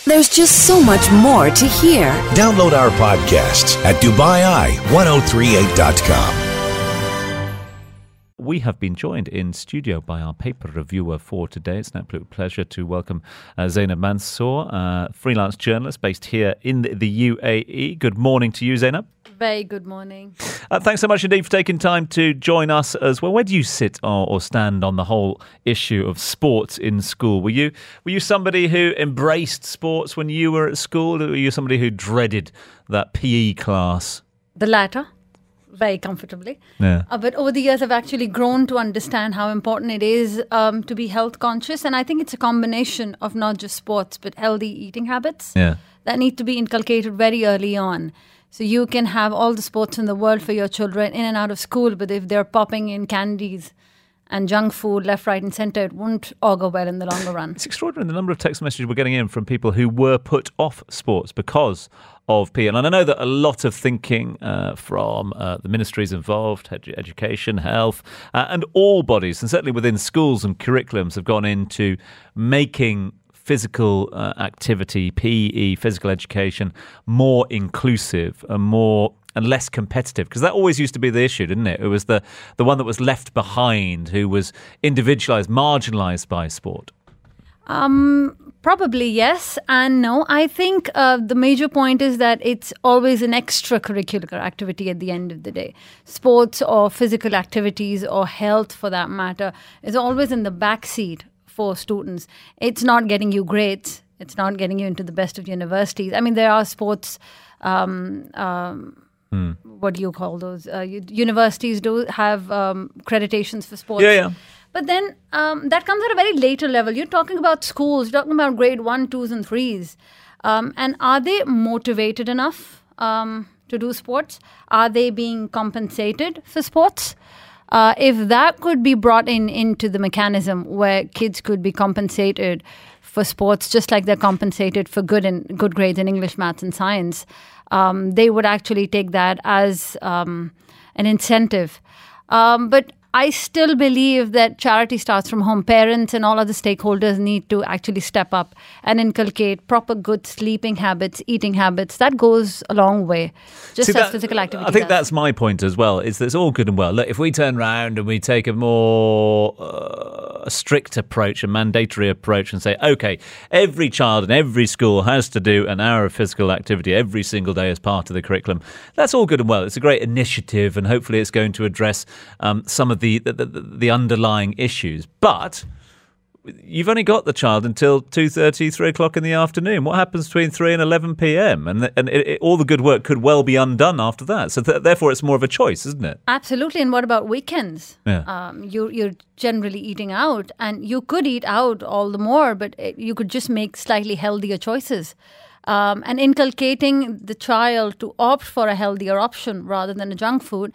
There's just so much more to hear. Download our podcasts at DubaiI1038.com. We have been joined in studio by our paper reviewer for today. It's an absolute pleasure to welcome Zainab Mansour, freelance journalist based here in the UAE. Good morning to you, Zainab. Very good morning. Thanks so much indeed for taking time to join us as well. Where do you sit or stand on the whole issue of sports in school? Were you somebody who embraced sports when you were at school, or were you somebody who dreaded that PE class? The latter. Very comfortably. Yeah. But over the years, I've actually grown to understand how important it is to be health conscious. And I think it's a combination of not just sports, but healthy eating habits that need to be inculcated very early on. So you can have all the sports in the world for your children in and out of school, but if they're popping in candies and junk food left, right and centre, it won't augur well in the longer run. It's extraordinary the number of text messages we're getting in from people who were put off sports because of PE. And I know that a lot of thinking from the ministries involved, education, health, and all bodies, and certainly within schools and curriculums, have gone into making physical activity, PE, physical education, more inclusive and less competitive, because that always used to be the issue, didn't it? It was the one that was left behind, who was individualised, marginalised by sport. Probably yes and no. I think the major point is that it's always an extracurricular activity at the end of the day. Sports or physical activities or health, for that matter, is always in the backseat for students. It's not getting you grades. It's not getting you into the best of universities. I mean, there are sports. What do you call those? Universities do have accreditations for sports. Yeah. But then that comes at a very later level. You're talking about schools, you're talking about grade 1, 2s and 3s. And are they motivated enough to do sports? Are they being compensated for sports? If that could be brought into the mechanism where kids could be compensated for sports, just like they're compensated for good grades in English, maths and science, they would actually take that as an incentive. But I still believe that charity starts from home. Parents and all other stakeholders need to actually step up and inculcate proper good sleeping habits, eating habits. That goes a long way, just as physical activity I think does. that's my point as well, is that it's all good and well. Look, if we turn around and we take a more strict approach, a mandatory approach, and say, OK, every child in every school has to do an hour of physical activity every single day as part of the curriculum, that's all good and well. It's a great initiative, and hopefully it's going to address some of the underlying issues. But you've only got the child until 2:30, 3 o'clock in the afternoon. What happens between 3 and 11 p.m? And all the good work could well be undone after that. So therefore, it's more of a choice, isn't it? Absolutely. And what about weekends? Yeah. You're generally eating out, and you could eat out all the more, but you could just make slightly healthier choices. And inculcating the child to opt for a healthier option rather than a junk food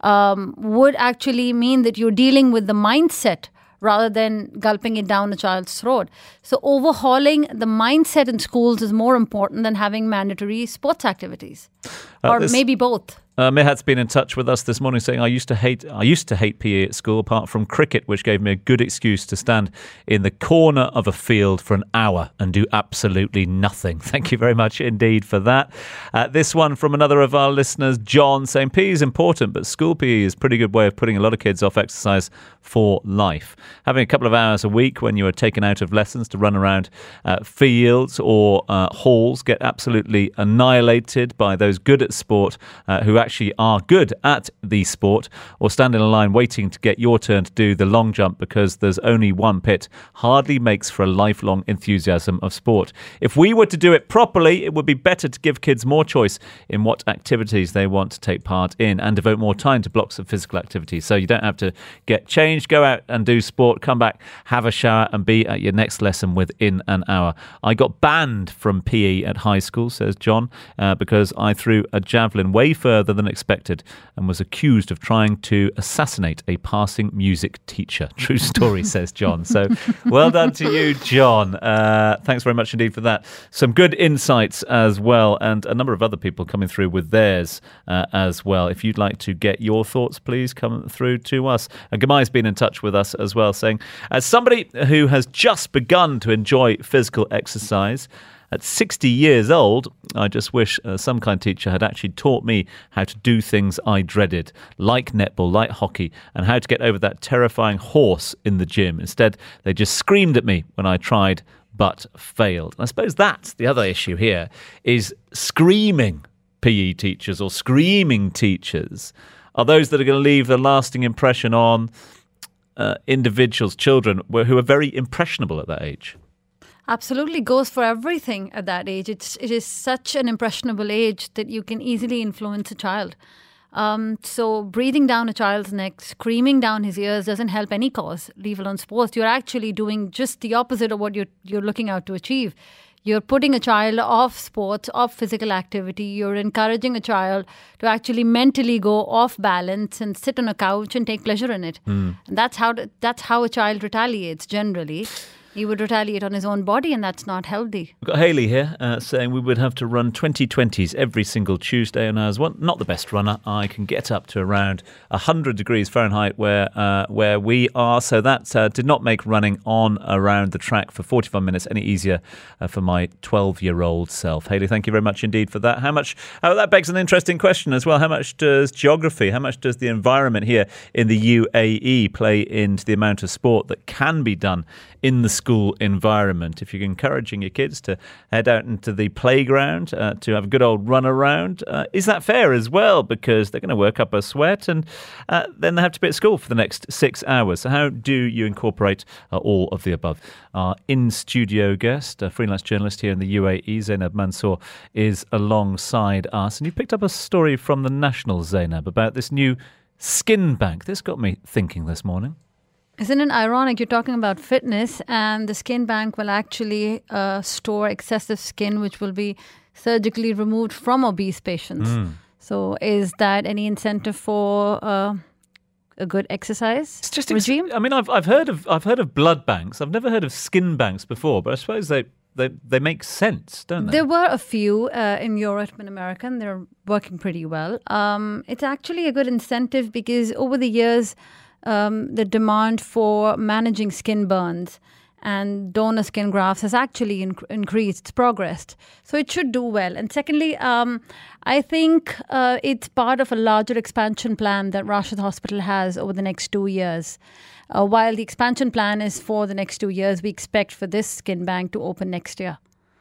would actually mean that you're dealing with the mindset rather than gulping it down a child's throat. So overhauling the mindset in schools is more important than having mandatory sports activities, or maybe both. Mihat's been in touch with us this morning saying, I used to hate PE at school, apart from cricket, which gave me a good excuse to stand in the corner of a field for an hour and do absolutely nothing. Thank you very much indeed for that. This one from another of our listeners, John, saying PE is important, but school PE is a pretty good way of putting a lot of kids off exercise for life. Having a couple of hours a week when you are taken out of lessons to run around fields or halls get absolutely annihilated by those good at sport who actually are good at the sport, or stand in a line waiting to get your turn to do the long jump because there's only one pit, hardly makes for a lifelong enthusiasm of sport. If we were to do it properly, it would be better to give kids more choice in what activities they want to take part in and devote more time to blocks of physical activity. So you don't have to get changed, go out and do sport, come back, have a shower and be at your next lesson within an hour. I got banned from PE at high school, says John, because I threw a javelin way further than expected and was accused of trying to assassinate a passing music teacher. True story, says John. So well done to you, John. Thanks very much indeed for that. Some good insights as well, and a number of other people coming through with theirs as well. If you'd like to get your thoughts, please come through to us. And Gamai's been in touch with us as well, saying, as somebody who has just begun to enjoy physical exercise, At 60 years old, I just wish some kind teacher had actually taught me how to do things I dreaded, like netball, like hockey, and how to get over that terrifying horse in the gym. Instead, they just screamed at me when I tried but failed. And I suppose that's the other issue here, is screaming PE teachers or screaming teachers are those that are going to leave a lasting impression on individuals, children, who are very impressionable at that age. Absolutely goes for everything at that age. It is such an impressionable age that you can easily influence a child. So breathing down a child's neck, screaming down his ears doesn't help any cause, leave alone sports. You're actually doing just the opposite of what you're looking out to achieve. You're putting a child off sports, off physical activity. You're encouraging a child to actually mentally go off balance and sit on a couch and take pleasure in it. And that's how a child retaliates generally. He would retaliate on his own body, and that's not healthy. We've got Hayley here saying we would have to run 2020s every single Tuesday, and as one, not the best runner, I can get up to around 100 degrees Fahrenheit where we are. So that did not make running on around the track for 45 minutes any easier for my 12-year-old self. Hayley, thank you very much indeed for that. That begs an interesting question as well. How much does geography, how much does the environment here in the UAE play into the amount of sport that can be done in the school environment? If you're encouraging your kids to head out into the playground to have a good old run around, is that fair as well? Because they're going to work up a sweat and then they have to be at school for the next 6 hours. So how do you incorporate all of the above? Our in-studio guest, a freelance journalist here in the UAE, Zainab Mansour, is alongside us. And you picked up a story from the National, Zainab, about this new skin bank. This got me thinking this morning. Isn't it ironic? You're talking about fitness, and the skin bank will actually store excessive skin which will be surgically removed from obese patients. So is that any incentive for a good exercise regime? I mean, I've heard of blood banks. I've never heard of skin banks before, but I suppose they make sense, don't they? There were a few in Europe and America, and they're working pretty well. It's actually a good incentive because over the years, the demand for managing skin burns and donor skin grafts has actually increased. It's progressed. So it should do well. And secondly, I think it's part of a larger expansion plan that Rashid Hospital has over the next 2 years. While the expansion plan is for the next 2 years, we expect for this skin bank to open next year.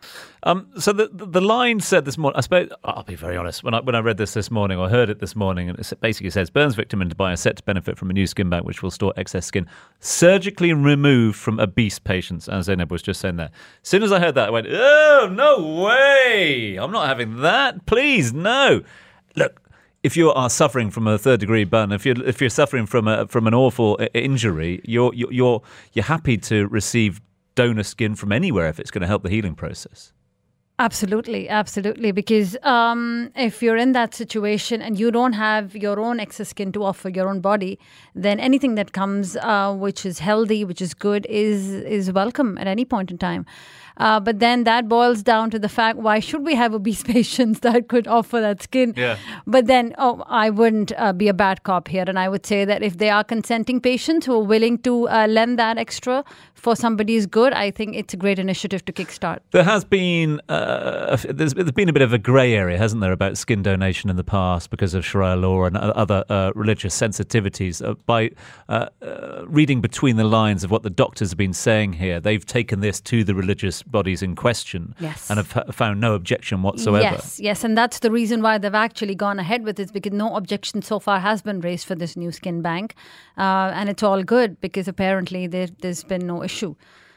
So the line said this morning, I suppose, I'll be very honest, when I read this morning or heard it this morning, and it basically says burns victim in Dubai are set to benefit from a new skin bank which will store excess skin surgically removed from obese patients, as Zainab was just saying there. As soon as I heard that, I went, oh, no way, I'm not having that, please, no. Look, if you are suffering from a third-degree burn, if you're suffering from an awful injury, you're happy to receive donor skin from anywhere if it's going to help the healing process. Absolutely. Because if you're in that situation and you don't have your own excess skin to offer your own body, then anything that comes which is healthy, which is good, is welcome at any point in time. But then that boils down to the fact, why should we have obese patients that could offer that skin? Yeah. But then, I wouldn't be a bad cop here. And I would say that if they are consenting patients who are willing to lend that extra for somebody's good, I think it's a great initiative to kickstart. There has been there's been a bit of a grey area, hasn't there, about skin donation in the past because of Sharia law and other religious sensitivities. By reading between the lines of what the doctors have been saying here, they've taken this to the religious bodies in question, yes, and have found no objection whatsoever. Yes, and that's the reason why they've actually gone ahead with it, because no objection so far has been raised for this new skin bank, and it's all good because apparently there's been no issue.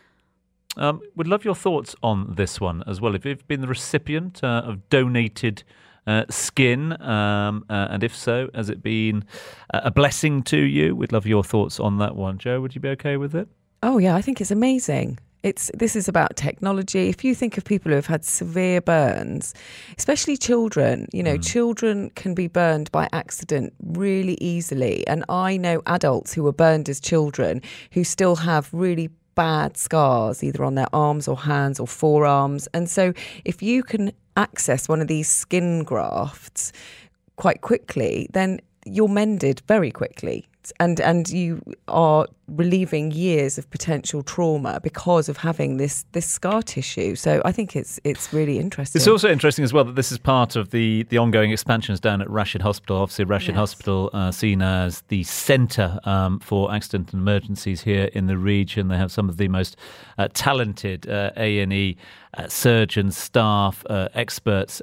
Would love your thoughts on this one as well. If you've been the recipient of donated skin, and if so, has it been a blessing to you? We'd love your thoughts on that one. Jo, would you be okay with it? Oh yeah, I think it's amazing. This is about technology. If you think of people who have had severe burns, especially children, children can be burned by accident really easily. And I know adults who were burned as children who still have really bad scars, either on their arms or hands or forearms. And so if you can access one of these skin grafts quite quickly, then you're mended very quickly. and you are relieving years of potential trauma because of having this scar tissue. So I think it's really interesting. It's also interesting as well that this is part of the ongoing expansions down at Rashid Hospital. Obviously, Rashid Hospital seen as the centre for accident and emergencies here in the region. They have some of the most talented A&E surgeons, staff, experts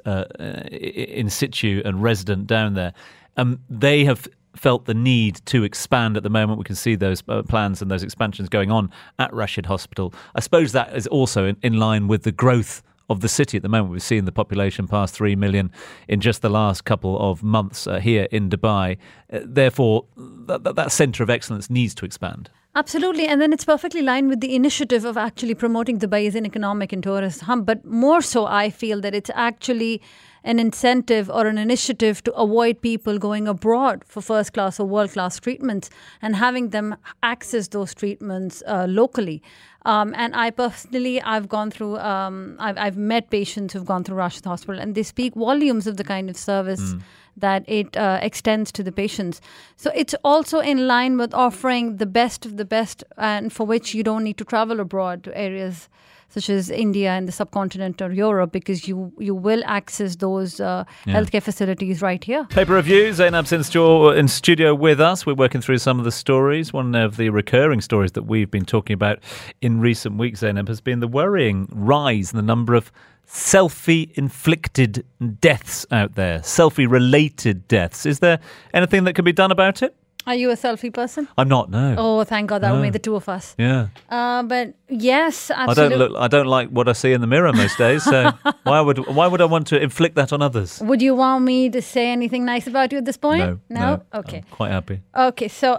in situ and resident down there. They have felt the need to expand at the moment. We can see those plans and those expansions going on at Rashid Hospital. I suppose that is also in line with the growth of the city at the moment. We've seen the population pass 3 million in just the last couple of months here in Dubai. Therefore, that centre of excellence needs to expand. Absolutely. And then it's perfectly in line with the initiative of actually promoting Dubai as an economic and tourist hub. But more so, I feel that it's actually an incentive or an initiative to avoid people going abroad for first class or world class treatments and having them access those treatments locally. And I personally, I've gone through, I've met patients who've gone through Rashid Hospital, and they speak volumes of the kind of service that it extends to the patients. So it's also in line with offering the best of the best, and for which you don't need to travel abroad to areas such as India and the subcontinent or Europe, because you will access those healthcare facilities right here. Paper Review, Zainab Sinstjor in studio with us. We're working through some of the stories. One of the recurring stories that we've been talking about in recent weeks, Zainab, has been the worrying rise in the number of selfie-inflicted deaths out there, selfie-related deaths. Is there anything that can be done about it? Are you a selfie person? I'm not, no. Oh, thank God, that would make the two of us. Yeah. But yes, absolutely. I don't like what I see in the mirror most days, so why would I want to inflict that on others? Would you want me to say anything nice about you at this point? No. Okay. I'm quite happy. Okay, so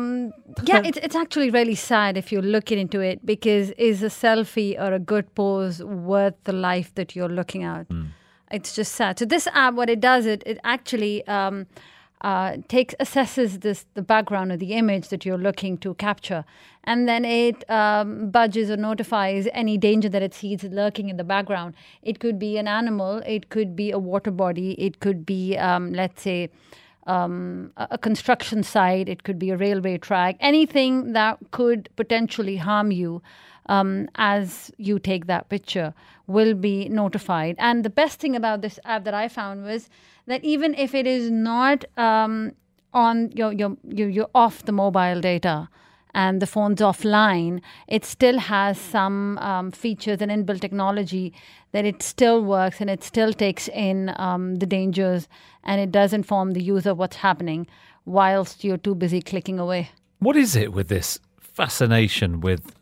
it's actually really sad if you look into it, because is a selfie or a good pose worth the life that you're looking at? It's just sad. So this app, what it does, it actually assesses the background of the image that you're looking to capture, and then it budges or notifies any danger that it sees lurking in the background. It could be an animal, it could be a water body, it could be, let's say, a construction site, it could be a railway track, anything that could potentially harm you as you take that picture will be notified. And the best thing about this app that I found was that even if it is not on you're off the mobile data and the phone's offline, it still has some features and inbuilt technology that it still works, and it still takes in the dangers, and it does inform the user what's happening whilst you're too busy clicking away. What is it with this fascination with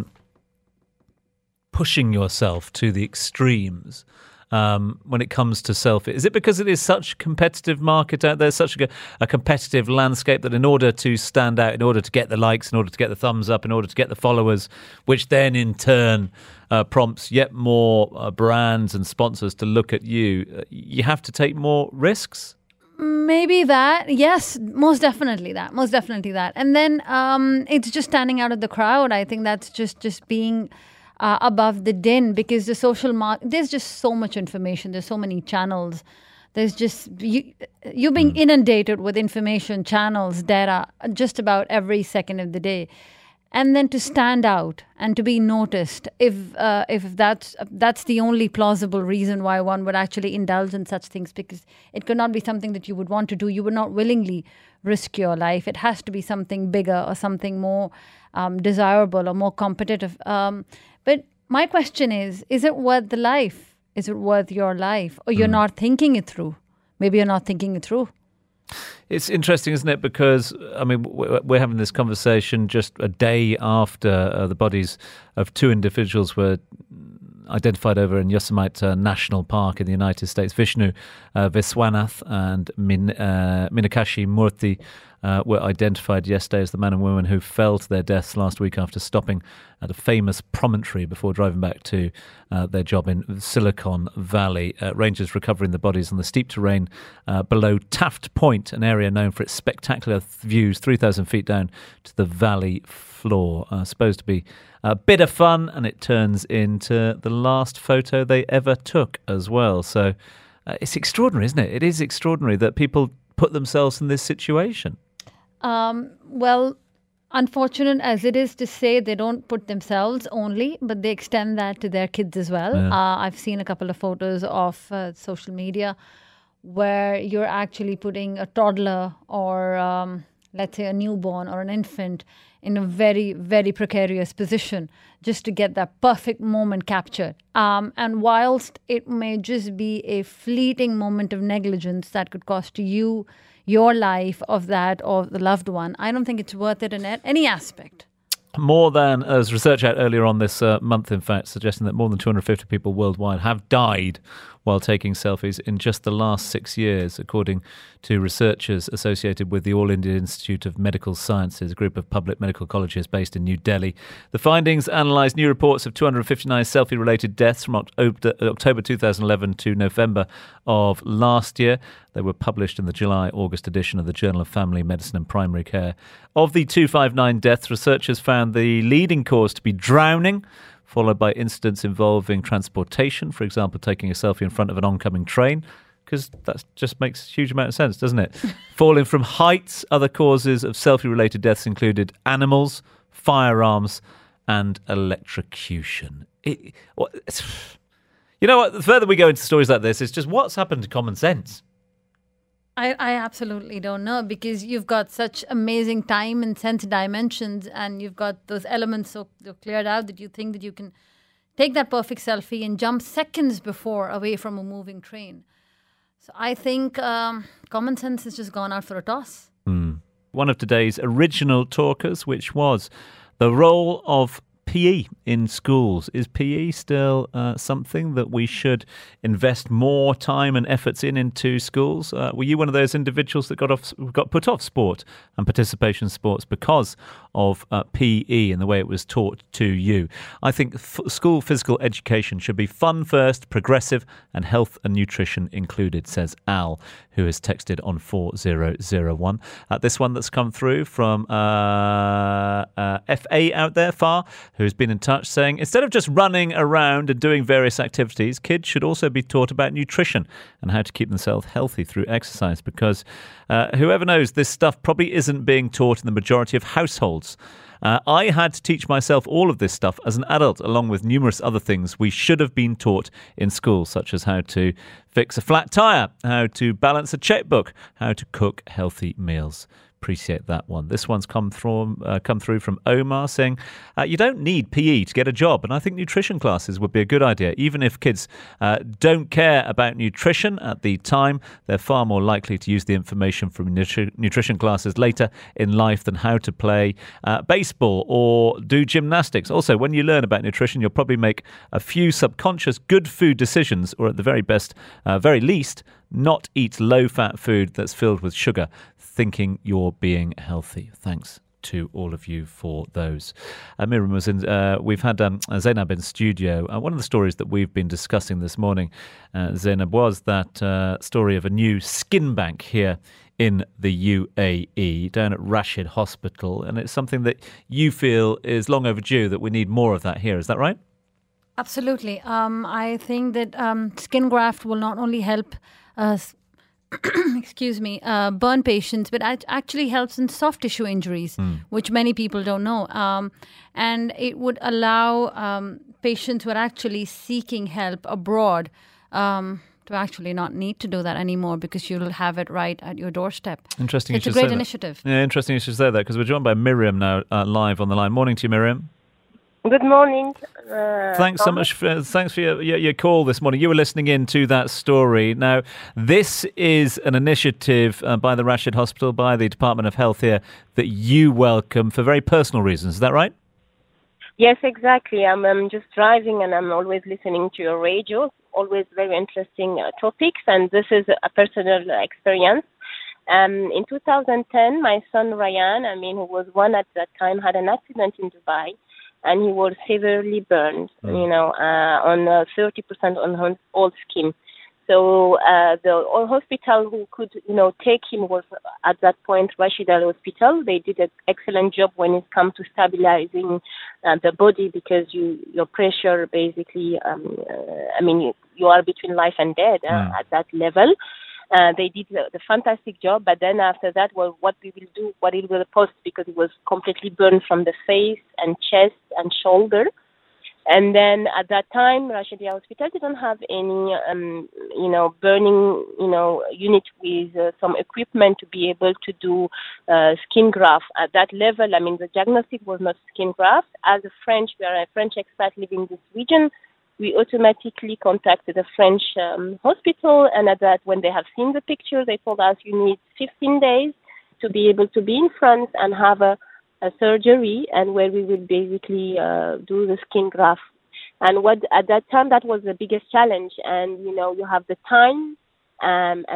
pushing yourself to the extremes when it comes to selfie? Is it because it is such a competitive market out there, such a competitive landscape, that in order to stand out, in order to get the likes, in order to get the thumbs up, in order to get the followers, which then in turn prompts yet more brands and sponsors to look at you, you have to take more risks? Maybe that. Yes, most definitely that. And then it's just standing out of the crowd. I think that's just being above the din, because the social there's just so much information, there's so many channels, there's just you being inundated with information, channels, data just about every second of the day. And then to stand out and to be noticed, if that's the only plausible reason why one would actually indulge in such things, because it could not be something that you would want to do. You would not willingly risk your life. It has to be something bigger or something more desirable or more competitive. But my question is it worth the life? Is it worth your life? Or you're not thinking it through? Maybe you're not thinking it through. It's interesting, isn't it? Because, I mean, we're having this conversation just a day after the bodies of two individuals were identified over in Yosemite National Park in the United States. Vishnu Viswanath and Meenakshi Murthy were identified yesterday as the man and woman who fell to their deaths last week after stopping at a famous promontory before driving back to their job in Silicon Valley. Rangers recovering the bodies on the steep terrain below Taft Point, an area known for its spectacular views 3,000 feet down to the valley floor. Supposed to be a bit of fun, and it turns into the last photo they ever took as well. So it's extraordinary, isn't it? It is extraordinary that people put themselves in this situation. Well, unfortunate as it is to say, they don't put themselves only, but they extend that to their kids as well. I've seen a couple of photos of social media where you're actually putting a toddler or, let's say, a newborn or an infant in a very, very precarious position just to get that perfect moment captured. And whilst it may just be a fleeting moment of negligence that could cost you your life, of that or the loved one, I don't think it's worth it in any aspect. More than, as research out earlier on this month, in fact, suggesting that more than 250 people worldwide have died while taking selfies in just the last 6 years, according to researchers associated with the All India Institute of Medical Sciences, a group of public medical colleges based in New Delhi. The findings analysed new reports of 259 selfie-related deaths from October 2011 to November of last year. They were published in the July-August edition of the Journal of Family Medicine and Primary Care. Of the 259 deaths, researchers found the leading cause to be drowning, followed by incidents involving transportation, for example, taking a selfie in front of an oncoming train, because that just makes a huge amount of sense, doesn't it? Falling from heights. Other causes of selfie-related deaths included animals, firearms, and electrocution. You know what? The further we go into stories like this, it's just what's happened to common sense? I absolutely don't know, because you've got such amazing time and sense dimensions, and you've got those elements so cleared out that you think that you can take that perfect selfie and jump seconds before away from a moving train. So I think common sense has just gone out for a toss. One of today's original talkers, which was the role of PE in schools. Is PE still something that we should invest more time and efforts into schools? Were you one of those individuals that got put off sport and participation in sports because of PE and the way it was taught to you? I think school physical education should be fun first, progressive, and health and nutrition included, says Al, who has texted on 4001. This one that's come through from FA out there, Far, who's been in touch saying, instead of just running around and doing various activities, kids should also be taught about nutrition and how to keep themselves healthy through exercise, because whoever knows, this stuff probably isn't being taught in the majority of households. I had to teach myself all of this stuff as an adult, along with numerous other things we should have been taught in school, such as how to fix a flat tyre, how to balance a checkbook, how to cook healthy meals. Appreciate that one. This one's come through from Omar saying, you don't need PE to get a job, and I think nutrition classes would be a good idea. Even if kids don't care about nutrition at the time, they're far more likely to use the information from nutrition classes later in life than how to play baseball or do gymnastics. Also, when you learn about nutrition, you'll probably make a few subconscious good food decisions, or at the very least, not eat low-fat food that's filled with sugar, thinking you're being healthy. Thanks to all of you for those. Miriam was in. We've had Zainab in studio. One of the stories that we've been discussing this morning, Zainab, was that story of a new skin bank here in the UAE, down at Rashid Hospital, and it's something that you feel is long overdue, that we need more of that here. Is that right? Absolutely. I think that skin graft will not only help burn patients, but it actually helps in soft tissue injuries, which many people don't know. And it would allow patients who are actually seeking help abroad to actually not need to do that anymore, because you'll have it right at your doorstep. Interesting. It's a great initiative. Yeah, interesting you should say that, because we're joined by Miriam now live on the line. Morning to you, Miriam. Good morning. Thanks so much. Thanks for your call this morning. You were listening in to that story. Now, this is an initiative by the Rashid Hospital, by the Department of Health here, that you welcome for very personal reasons. Is that right? Yes, exactly. I'm just driving and I'm always listening to your radio. Always very interesting topics, and this is a personal experience. In 2010, my son Ryan, who was one at that time, had an accident in Dubai. And he was severely burned, on 30% on all skin. So the hospital who could, take him was at that point Rashid Al Hospital. They did an excellent job when it comes to stabilizing the body, because your pressure basically, you are between life and death at that level. They did the fantastic job, but then after that, well, what we will do, what it will post, because it was completely burned from the face and chest and shoulder. And then at that time, Rashidia Hospital didn't have any, burning, unit with some equipment to be able to do skin graft at that level. I mean, the diagnostic was not skin graft. As a French, we are a French expat living in this region. We automatically contacted a French hospital, and at that, when they have seen the picture, they told us you need 15 days to be able to be in France and have a surgery, and where we will basically do the skin graft. And what at that time that was the biggest challenge. And you have the time. And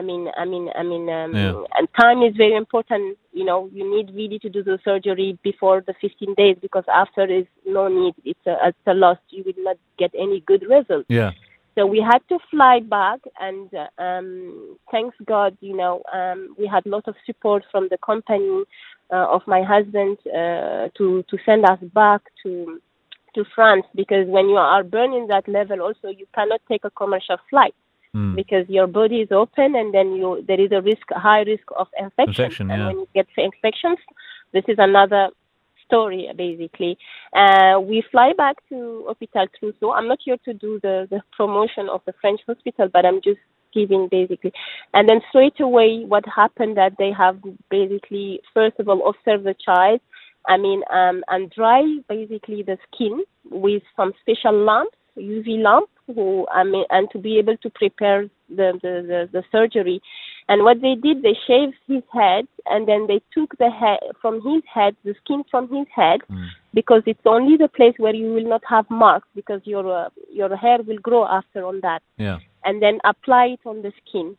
time is very important. You need really to do the surgery before the 15 days, because after is no need. It's a loss. You will not get any good results. Yeah. So we had to fly back, and thanks God, we had a lot of support from the company of my husband to send us back to France, because when you are burning that level, also you cannot take a commercial flight because your body is open, and then there is a high risk of infection. And when you get infections, this is another story, basically. We fly back to Hôpital Trousseau. I'm not here to do the promotion of the French hospital, but I'm just giving basically. And then straight away, what happened that they have basically, first of all, observed the child, and dry basically the skin with some special lamps, UV lamp, and to be able to prepare the surgery. And what they did, they shaved his head, and then they took the skin from his head, because it's only the place where you will not have marks, because your hair will grow after on that. Yeah. And then apply it on the skin.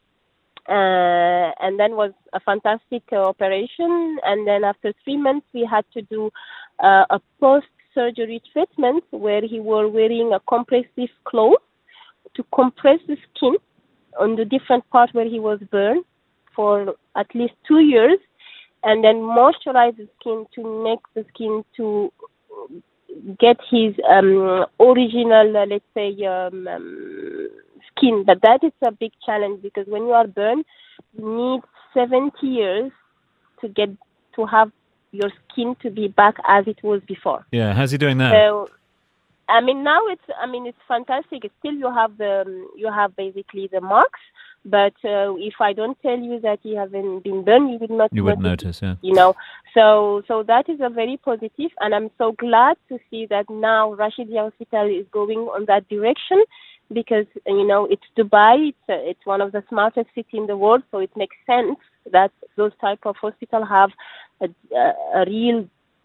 And then was a fantastic operation. And then after 3 months, we had to do a post-surgery treatment where he was wearing a compressive cloth to compress the skin on the different part where he was burned for at least 2 years, and then moisturize the skin to make the skin to get his original, let's say, skin. But that is a big challenge, because when you are burned, you need 70 years to have your skin to be back as it was before. Yeah, how's he doing now? So, now it's fantastic. Still, you have basically the marks, but if I don't tell you that he hasn't been burned, you wouldn't notice. Yeah. So that is a very positive, and I'm so glad to see that now Rashidia Hospital is going on that direction, because it's Dubai. It's one of the smartest cities in the world, so it makes sense that those type of hospital have a real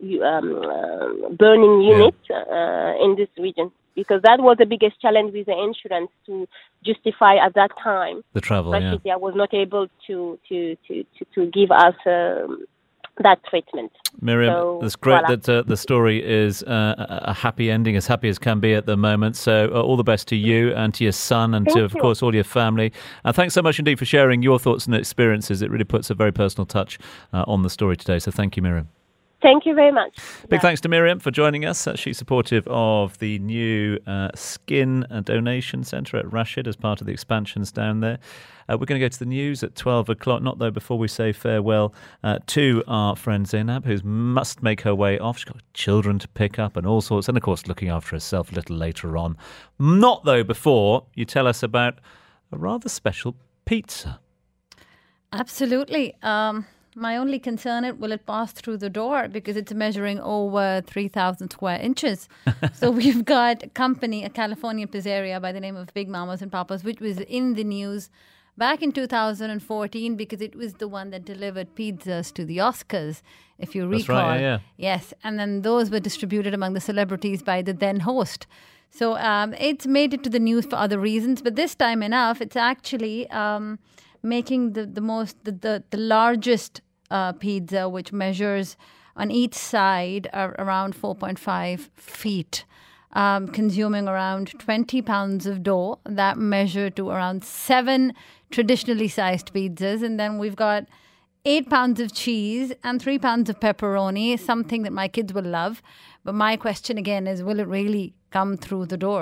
burning unit in this region, because that was the biggest challenge with the insurance to justify at that time the travel. Rashidia was not able to give us that treatment. Miriam, it's great that the story is a happy ending, as happy as can be at the moment. So all the best to you and to your son, and of course, all your family. And thanks so much indeed for sharing your thoughts and experiences. It really puts a very personal touch on the story today. So thank you, Miriam. Thank you very much. Big thanks to Miriam for joining us. She's supportive of the new skin donation centre at Rashid as part of the expansions down there. We're going to go to the news at 12 o'clock, not though before we say farewell to our friend Zainab, who must make her way off. She's got children to pick up and all sorts, and of course looking after herself a little later on. Not though before you tell us about a rather special pizza. Absolutely. My only concern is, will it pass through the door, because it's measuring over 3,000 square inches. So we've got a California pizzeria by the name of Big Mamas and Papas, which was in the news back in 2014, because it was the one that delivered pizzas to the Oscars, if you recall. That's right, yeah. Yes, and then those were distributed among the celebrities by the then host. So it's made it to the news for other reasons, but this time enough, it's actually making the largest pizza, which measures on each side around 4.5 feet, consuming around 20 pounds of dough that measure to around 7 traditionally sized pizzas. And then we've got 8 pounds of cheese and 3 pounds of pepperoni, something that my kids will love. But my question again is, will it really come through the door?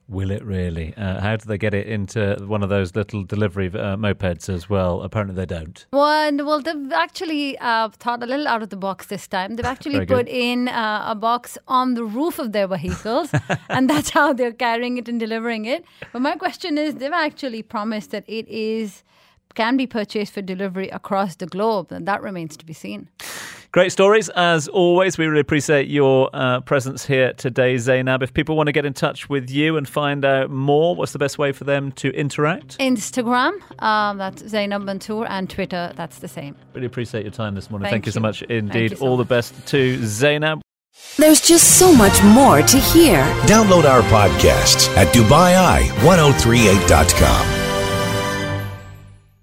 Will it really? How do they get it into one of those little delivery mopeds as well? Apparently they don't. Well, they've actually thought a little out of the box this time. They've actually put in a box on the roof of their vehicles, and that's how they're carrying it and delivering it. But my question is, they've actually promised that it can be purchased for delivery across the globe, and that remains to be seen. Great stories, as always. We really appreciate your presence here today, Zainab. If people want to get in touch with you and find out more, what's the best way for them to interact? Instagram, that's Zainab Mansour, and Twitter, that's the same. Really appreciate your time this morning. Thank you so much indeed. Thank you so All much. the best to Zainab. There's just so much more to hear. Download our podcasts at DubaiEye1038.com.